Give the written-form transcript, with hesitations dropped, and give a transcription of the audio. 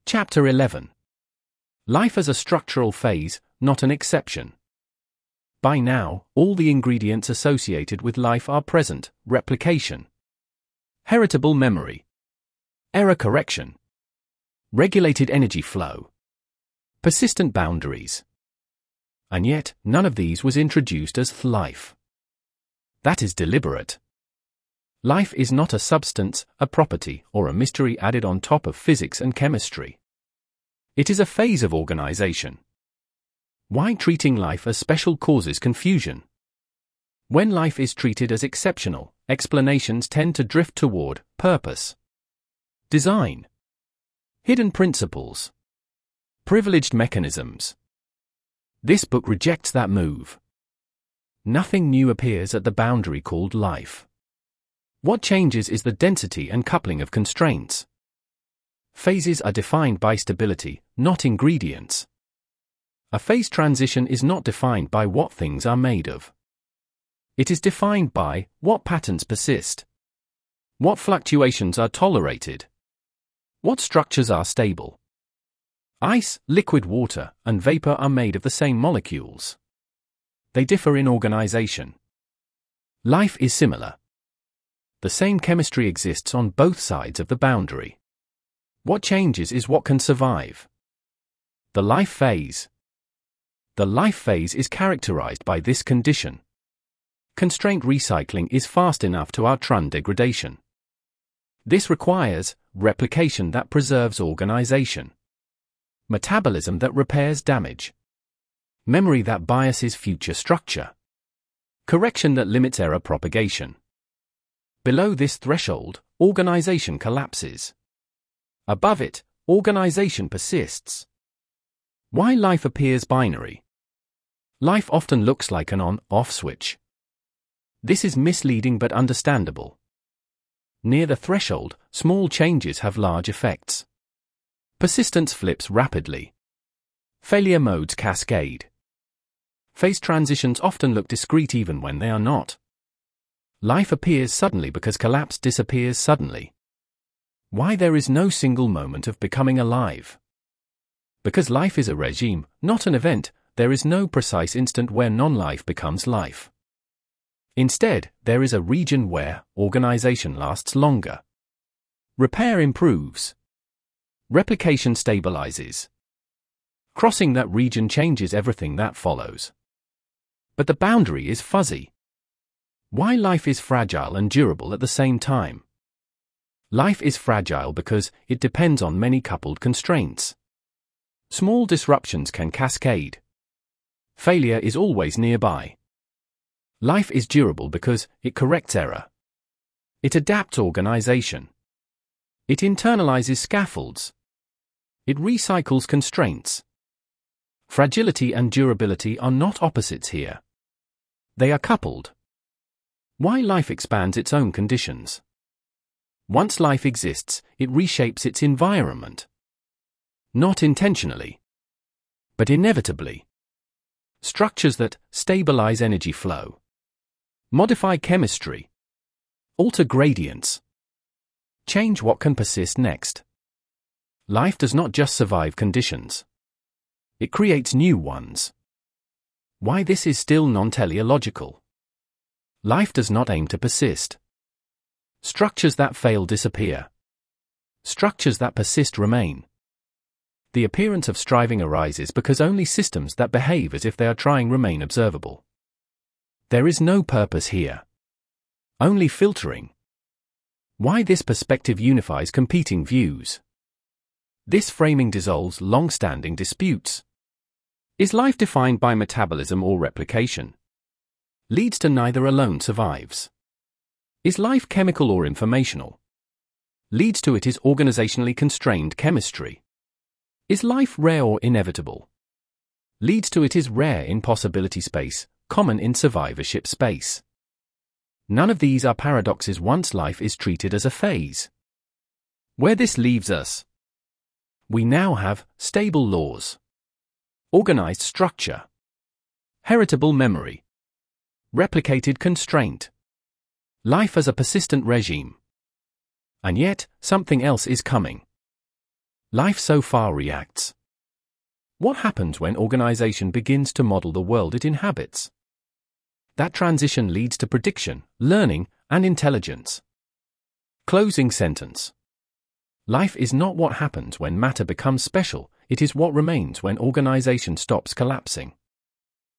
Chapter 11. Life as a structural phase, not an exception. By now, all the ingredients associated with life are present: replication, heritable memory, error correction, regulated energy flow, persistent boundaries. And yet, none of these was introduced as life. That is deliberate. Life is not a substance, a property, or a mystery added on top of physics and chemistry. It is a phase of organization. Why treating life as special causes confusion? When life is treated as exceptional, explanations tend to drift toward purpose, design, hidden principles, privileged mechanisms. This book rejects that move. Nothing new appears at the boundary called life. What changes is the density and coupling of constraints. Phases are defined by stability, not ingredients. A phase transition is not defined by what things are made of. It is defined by what patterns persist, what fluctuations are tolerated, what structures are stable. Ice, liquid water, and vapor are made of the same molecules. They differ in organization. Life is similar. The same chemistry exists on both sides of the boundary. What changes is what can survive. The life phase. The life phase is characterized by this condition. Constraint recycling is fast enough to outrun degradation. This requires replication that preserves organization, metabolism that repairs damage, memory that biases future structure, correction that limits error propagation. Below this threshold, organization collapses. Above it, organization persists. Why life appears binary? Life often looks like an on-off switch. This is misleading but understandable. Near the threshold, small changes have large effects. Persistence flips rapidly. Failure modes cascade. Phase transitions often look discrete even when they are not. Life appears suddenly because collapse disappears suddenly. Why there is no single moment of becoming alive? Because life is a regime, not an event, there is no precise instant where non-life becomes life. Instead, there is a region where organization lasts longer. Repair improves. Replication stabilizes. Crossing that region changes everything that follows. But the boundary is fuzzy. Why life is fragile and durable at the same time? Life is fragile because it depends on many coupled constraints. Small disruptions can cascade. Failure is always nearby. Life is durable because it corrects error. It adapts organization. It internalizes scaffolds. It recycles constraints. Fragility and durability are not opposites here. They are coupled. Why life expands its own conditions? Once life exists, it reshapes its environment. Not intentionally, but inevitably. Structures that stabilize energy flow, modify chemistry, alter gradients, change what can persist next. Life does not just survive conditions. It creates new ones. Why this is still non-teleological? Life does not aim to persist. Structures that fail disappear. Structures that persist remain. The appearance of striving arises because only systems that behave as if they are trying remain observable. There is no purpose here. Only filtering. Why this perspective unifies competing views? This framing dissolves long-standing disputes. Is life defined by metabolism or replication? Leads to neither alone survives. Is life chemical or informational? Leads to it is organizationally constrained chemistry. Is life rare or inevitable? Leads to it is rare in possibility space, common in survivorship space. None of these are paradoxes once life is treated as a phase. Where this leaves us? We now have stable laws, organized structure, heritable memory, replicated constraint, life as a persistent regime. And yet, something else is coming. Life so far reacts. What happens when organization begins to model the world it inhabits? That transition leads to prediction, learning, and intelligence. Closing sentence. Life is not what happens when matter becomes special, it is what remains when organization stops collapsing.